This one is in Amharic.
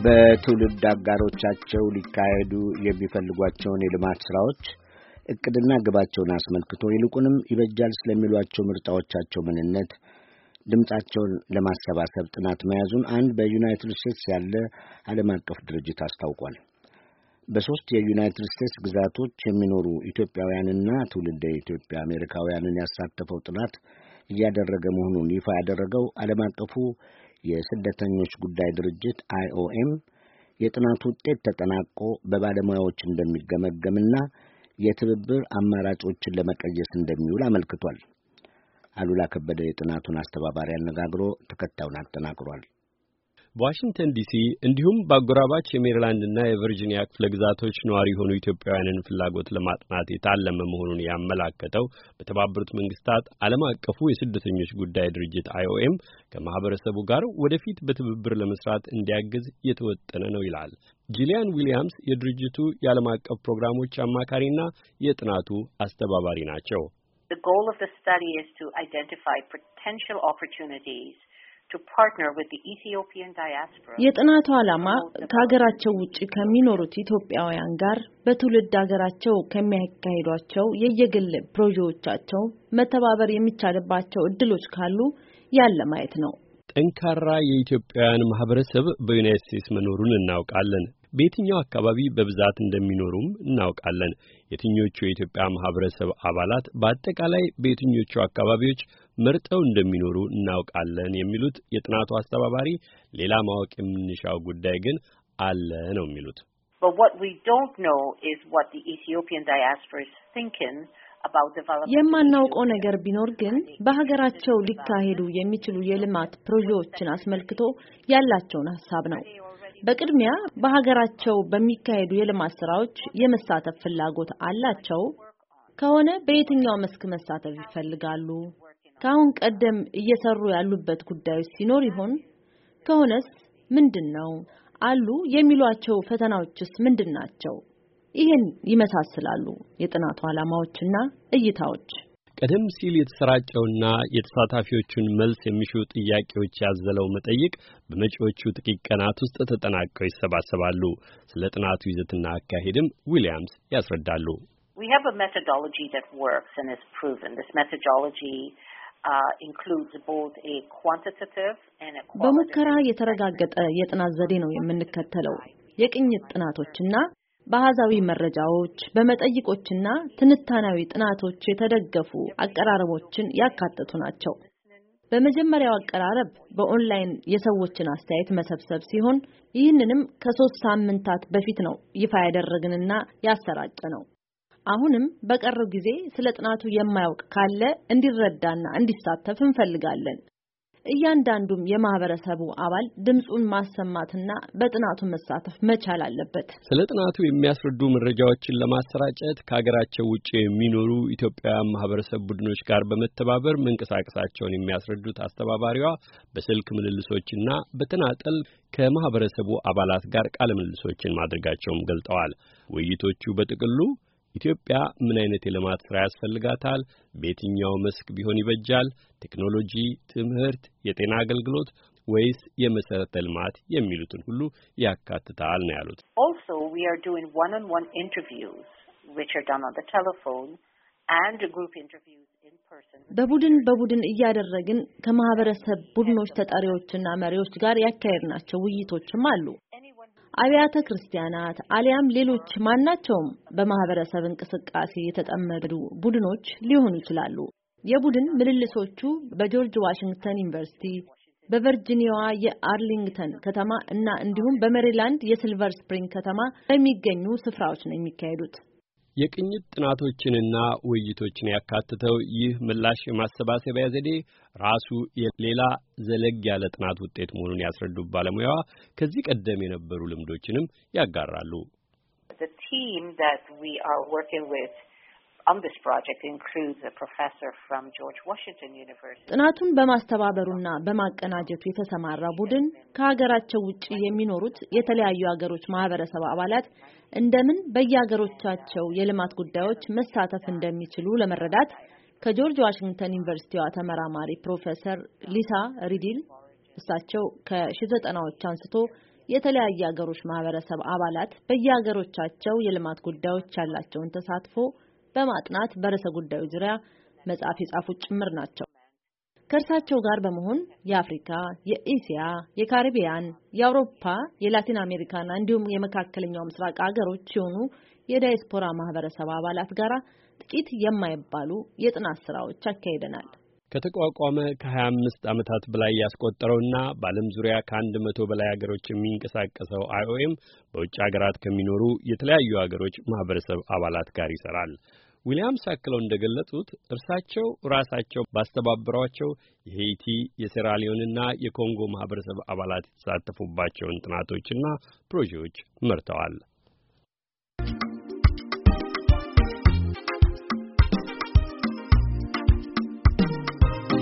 በትውልድ አጋሮቻቸው ሊካሄዱ የሚፈልጓቸውን የልማት ስራዎች እቅድና ግባቸውን አስመልክቶ ይልቁንም ይበጃል ስለሚሏቸው ምርጫዎቻቸው ምንነት ድምጻቸውን ለማሰባሰብ ጥናት መያዙን አንድ በዩናይትድ ስቴትስ ያለ ዓለም አቀፍ ድርጅት አስታውቋል። በሶስት የዩናይትድ ስቴትስ ግዛቶች የሚኖሩ ኢትዮጵያውያንና ትውልደ ኢትዮጵያ አሜሪካውያንን ያሳተፈው ጥናት እያደረገ መሆኑን ይፋ ያደረገው ዓለም አቀፉ የስደተኞች ጉዳይ ድርጅት IOM የጥናቱ ውጤት ተጠናቆ በባለሙያዎች እንደሚገመገምና የትብብር አማራጮችን ለመቀየስ እንደሚውል አመልክቷል። አሉላ ከበደ የጥናቱን አስተባባሪ አነጋግሮ ተከታዩን አጠናቅሯል። በዋሽንግተን ዲሲ እንዲሁም በአጎራባች የሜሪላንድና የቨርጂኒያ ክፍለ ግዛቶች ነዋሪ የሆኑ ኢትዮጵያውያንን ፍላጎት ለማጥናት የታለመ መሆኑን ያመላከተው በተባበሩት መንግስታት ዓለም አቀፉ የስደተኞች ጉዳይ ድርጅት IOM ከማህበረሰቡ ጋር ወደፊት በትብብር ለመስራት እንዲያግዝ የተወጠነ ነው ይላል። ጂሊያን ዊሊያምስ የድርጅቱ የዓለም አቀፍ ፕሮግራሞች አማካሪና የጥናቱ አስተባባሪ ናቸው። The goal of the study is to identify potential opportunities to partner with the Ethiopian diaspora. የጥናቱ ዓላማ ከሀገራቸው ውጪ ከሚኖሩት ኢትዮጵያውያን ጋር በትውልድ ሀገራቸው ከሚያካሂዷቸው የየግል ፕሮጀክቶቻቸው መተባበር የሚቻልባቸው እድሎች ካሉ ያለ ማየት ነው። ጠንካራ የኢትዮጵያውያን ማህበረሰብ በዩናይትድ ስቴትስ መኖሩን እናውቃለን። በየትኛው አካባቢ በብዛት እንደሚኖሩም እናውቃለን። የትኞቹ የኢትዮጵያ ማህበረሰብ አባላት በአጠቃላይ በየትኞቹ አካባቢዎች መርጠው እንደሚኖሩ እናውቃለን የሚሉት የጥናቱ አስተባባሪ፣ ሌላ ማወቅ የምንሻው ጉዳይ ግን አለ ነው የሚሉት። But what we don't know is what the Ethiopian diaspora is thinking about development. የማናውቀው ነገር ቢኖር ግን በሀገራቸው ሊካሄዱ የሚችሉ የልማት ፕሮጀክቶችን አስመልክቶ ያላቸውን ሐሳብ ነው። በቅድሚያ በሀገራቸው በሚካሄዱ የልማት ስራዎች የመሳተፍ ፍላጎት አላቸው ከሆነ በየትኛው መስክ መሳተፍ ይፈልጋሉ? ከአሁን ቀደም እየሰሩ ያሉበት ጉዳዮች ሲኖር ይሆን? ከሆነስ ምንድነው? አሉ የሚሏቸው ፈተናዎችስ ምንድናቸው? ይህን ይመሳሰላሉ የጥናቱ ዓላማዎችና እይታዎች። ቀደም ሲል የተሰራጨውና የተሳታፊዎቹን መልስ የሚሹ ጥያቄዎች ያዘለው መጠይቅ በመጪዎቹ ጥቂት ቀናት ውስጥ ተጠናቀው ይሰባሰባሉ። ስለ ጥናቱ ይዘትና አካሄድም ዊሊያምስ ያስረዳሉ። We have a methodology that works and is proven. This methodology includes both a quantitative and a qualitative. በሙከራ የተረጋገጠ የጥናት ዘዴ ነው የምንከተለው። የቅኝት ጥናቶችና በአሃዛዊ መረጃዎች በመጠይቆችና ትንታናዊ ጥናቶች የተደገፉ አቀራረቦችን ያካተቱ ናቸው። በመጀመሪያው አቀራረብ በኦንላይን የሰዎችን አስተያየት መሰብሰብ ሲሆን ይህንንም ከ3 ሳምንታት በፊት ነው ይፋ ያደረግንና ያሰራጨነው። አሁንም በቀረው ጊዜ ስለ ጥናቱ የማያውቅ ካለ እንዲረዳና እንዲሳተፍ እንፈልጋለን። እያንዳንዱም የማህበረሰቡ አባል ድምጹን ማሰማትና በጥናቱ መሳተፍ መቻል አለበት። ስለ ጥናቱ የሚያስረዱ መረጃዎችን ለማሰራጨት ከሀገራቸው ውጪ የሚኖሩ ኢትዮጵያውያን ማህበረሰብ ቡድኖች ጋር በመተባበር መንቀሳቀሳቸውን የሚያስረዱት አስተባባሪዋ በስልክ ምልልሶችና በተናጠል ከማህበረሰቡ አባላት ጋር ቃለ ምልልሶችን ማድረጋቸውን ገልጠዋል። ውይይቶቹ በጥቅሉ ኢትዮጵያ ምን አይነት የልማት ስራ ያስፈልጋታል? በየትኛው መስክ ቢሆን ይበጃል? ቴክኖሎጂ፣ ትምህርት፣ የጤና አገልግሎት ወይስ የመሰረተ ልማት የሚሉትን ሁሉ ያካትታል ነው ያሉት። Also we are doing one-on-one interviews which are done on the telephone and group interviews in person. በቡድን እያደረግን ከማህበረሰብ ቡድኖች ተጠሪዎችና መሪዎች ጋር ያካሄድናቸው ውይይቶችም አሉ። አብያተ ክርስቲያናት አሊያም ሌሎች ማናቸውም በማህበረሰብ እንቅስቃሴ የተጠመዱ ቡድኖች ሊሆኑ ይችላሉ። የቡድን ምልልሶቹ በጆርጅ ዋሽንግተን ዩኒቨርሲቲ፣ በቨርጂኒያዋ የአርሊንግተን ከተማ እና እንዲሁም በሜሪላንድ የሲልቨር ስፕሪንግ ከተማ በሚገኙ ስፍራዎች ነው የሚካሄዱት። የቅኝት ጥናቶችንና ውይይቶችን ያካተተው ይህ ምላሽ የማሰባሰቢያ ዘዴ ራሱ የሌላ ዘለግ ያለ ጥናት ውጤት መሆኑን ያስረዱ ባለሙያዋ ከዚህ ቀደም የነበሩ ልምዶችንም ያጋራሉ። The team that we are working with on this project includes a professor from George Washington University. ጥናቱን በማስተባበሩና በማቀናጀቱ የተሰማራ ቡድን ከሀገራቸው ውጪ የሚኖሩት የተለያዩ ሀገሮች ማህበረሰብ አባላት እንደምን በየሀገሮቻቸው የልማት ጉዳዮች መሳተፍ እንደሚችሉ ለመረዳት ከጆርጅ ዋሽንግተን ዩኒቨርሲቲዋ ተመራማሪ ፕሮፌሰር ሊሳ ሪዲል እሳቸው ከ1990ዎች አንስቶ የተለያየ ሀገሮች ማህበረሰብ አባላት በየሀገሮቻቸው የልማት ጉዳዮች ያላቸውን ተሳትፎ በማጥናት በርዕሰ ጉዳዩ ዙሪያ መጽሐፍ የጻፉት ጭምር ናቸው። ከእርሳቸው ጋር በመሆን የአፍሪካ፣ የኤሲያ፣ የካሪቢያን፣ የአውሮፓ፣ የላቲን አሜሪካና እንዲሁም የመካከለኛው ምስራቅ ሀገሮች የሆኑ የዳያስፖራ ማህበረሰብ አባላት ጋር ጥቂት የማይባሉ የጥናት ስራዎች አካሂደናል። ከተቋቋመ ከ25 ዓመታት በላይ ያስቆጠረውና በዓለም ዙሪያ ከ100 በላይ ሀገሮች የሚንቀሳቀሰው IOM በውጭ ሀገራት ከሚኖሩ የተለያዩ ሀገሮች ማህበረሰብ አባላት ጋር ይሰራል። ዊሊያምስ አክለው እንደገለጹት እርሳቸው ራሳቸው ባስተባበሯቸው የሄይቲ፣ የሴራሊዮንና የኮንጎ ማህበረሰብ አባላት የተሳተፉባቸውን ጥናቶችና ፕሮጀክቶች መርተዋል።